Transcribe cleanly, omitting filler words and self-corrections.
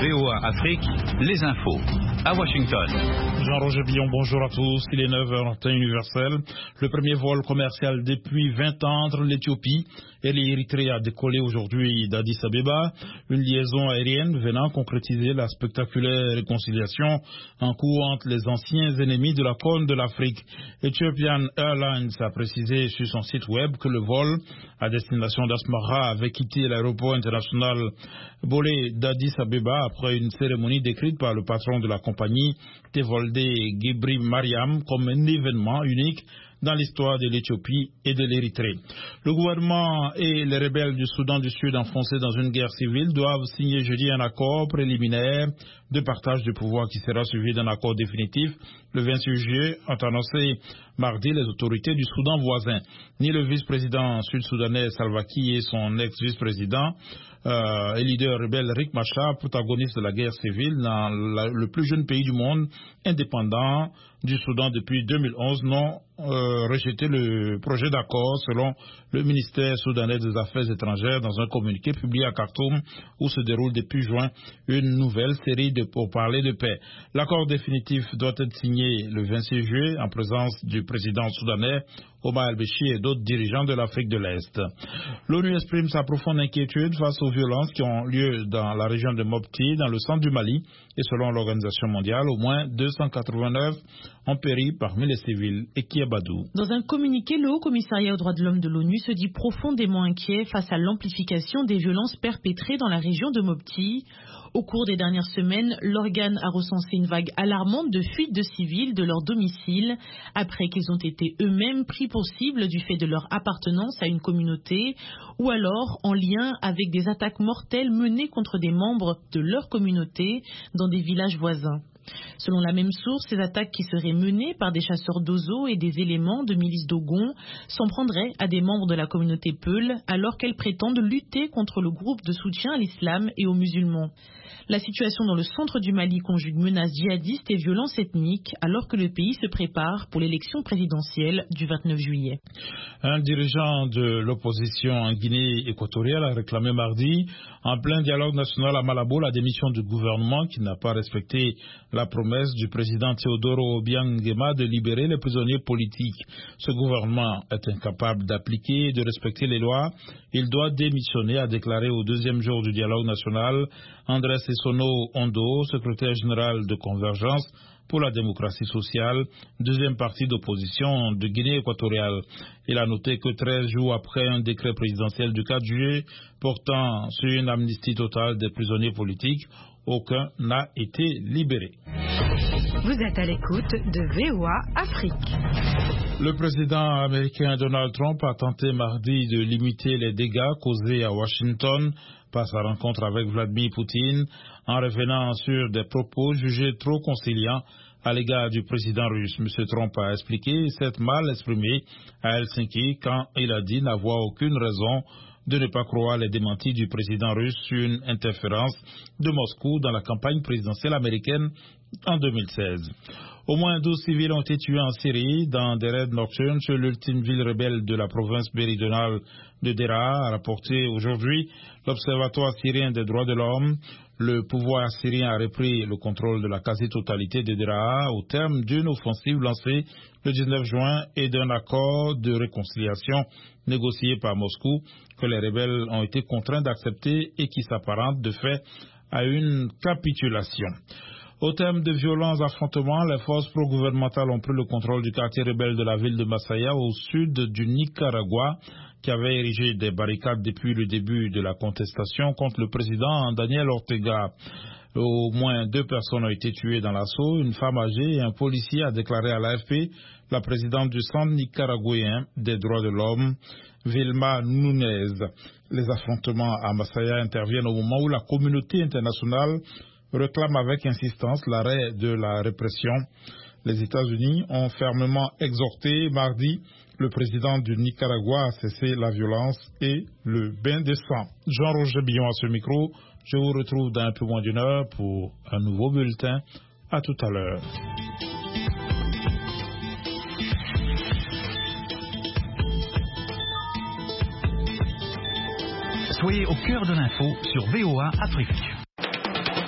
VOA Afrique, les infos. À Washington. Jean-Roger Billon, bonjour à tous. Il est 9h en temps universel. Le premier vol commercial depuis 20 ans entre l'Éthiopie et l'Érythrée a décollé aujourd'hui d'Addis Abeba. Une liaison aérienne venant concrétiser la spectaculaire réconciliation en cours entre les anciens ennemis de la Corne de l'Afrique. Ethiopian Airlines a précisé sur son site web que le vol à destination d'Asmara avait quitté l'aéroport international Bolé d'Addis Abeba après une cérémonie décrite par le patron de la compagnie, Tevolde Gebri Mariam, comme un événement unique dans l'histoire de l'Éthiopie et de l'Érythrée. Le gouvernement et les rebelles du Soudan du Sud enfoncés dans une guerre civile doivent signer jeudi un accord préliminaire de partage de pouvoir qui sera suivi d'un accord définitif le 26 juillet, ont annoncé mardi les autorités du Soudan voisin. Ni le vice-président sud-soudanais Salva Kiir et son ex-vice-président et leader rebelle Riek Machar, protagoniste de la guerre civile dans le plus jeune pays du monde, indépendant du Soudan depuis 2011, n'ont rejeté le projet d'accord selon le ministère soudanais des Affaires étrangères dans un communiqué publié à Khartoum où se déroule depuis juin une nouvelle série de pourparlers de paix. L'accord définitif doit être signé le 26 juillet en présence du président soudanais Omar al-Béchir et d'autres dirigeants de l'Afrique de l'Est. L'ONU exprime sa profonde inquiétude face aux violences qui ont lieu dans la région de Mopti, dans le centre du Mali, et selon l'Organisation mondiale, au moins 289 ont péri parmi les civils. Et qui est Badou? Dans un communiqué, le Haut-Commissariat aux droits de l'homme de l'ONU se dit profondément inquiet face à l'amplification des violences perpétrées dans la région de Mopti. Au cours des dernières semaines, l'organe a recensé une vague alarmante de fuites de civils de leur domicile après qu'ils ont été eux-mêmes pris pour cible du fait de leur appartenance à une communauté ou alors en lien avec des attaques mortelles menées contre des membres de leur communauté dans des villages voisins. Selon la même source, ces attaques qui seraient menées par des chasseurs d'ozo et des éléments de milices Dogon s'en prendraient à des membres de la communauté Peul alors qu'elles prétendent lutter contre le groupe de soutien à l'islam et aux musulmans. La situation dans le centre du Mali conjugue menaces djihadistes et violences ethniques alors que le pays se prépare pour l'élection présidentielle du 29 juillet. Un dirigeant de l'opposition en Guinée équatoriale a réclamé mardi, en plein dialogue national à Malabo, la démission du gouvernement qui n'a pas respecté la promesse du président Teodoro Obiang Nguema de libérer les prisonniers politiques. Ce gouvernement est incapable d'appliquer et de respecter les lois. Il doit démissionner, a déclaré au deuxième jour du dialogue national Andrés Essono Ondo, secrétaire général de Convergence pour la démocratie sociale, deuxième parti d'opposition de Guinée équatoriale. Il a noté que 13 jours après un décret présidentiel du 4 juillet portant sur une amnistie totale des prisonniers politiques, aucun n'a été libéré. Vous êtes à l'écoute de VOA Afrique. Le président américain Donald Trump a tenté mardi de limiter les dégâts causés à Washington par sa rencontre avec Vladimir Poutine en revenant sur des propos jugés trop conciliants à l'égard du président russe. M. Trump a expliqué s'être mal exprimé à Helsinki quand il a dit n'avoir aucune raison de ne pas croire les démentis du président russe sur une interférence de Moscou dans la campagne présidentielle américaine en 2016. Au moins 12 civils ont été tués en Syrie dans des raids nocturnes sur l'ultime ville rebelle de la province méridionale de Deraa, a rapporté aujourd'hui l'Observatoire syrien des droits de l'homme. Le pouvoir syrien a repris le contrôle de la quasi-totalité de Deraa au terme d'une offensive lancée le 19 juin et d'un accord de réconciliation négocié par Moscou que les rebelles ont été contraints d'accepter et qui s'apparente de fait à une capitulation. Au terme de violents affrontements, les forces pro-gouvernementales ont pris le contrôle du quartier rebelle de la ville de Masaya au sud du Nicaragua, qui avait érigé des barricades depuis le début de la contestation contre le président Daniel Ortega. Au moins 2 personnes ont été tuées dans l'assaut, une femme âgée et un policier, a déclaré à l'AFP la présidente du Centre nicaraguayen des droits de l'homme, Vilma Nunez. Les affrontements à Masaya interviennent au moment où la communauté internationale réclame avec insistance l'arrêt de la répression. Les États-Unis ont fermement exhorté mardi le président du Nicaragua à cesser la violence et le bain de sang. Jean-Roger Billon à ce micro. Je vous retrouve dans un peu moins d'une heure pour un nouveau bulletin. À tout à l'heure. Soyez au cœur de l'info sur VOA Afrique.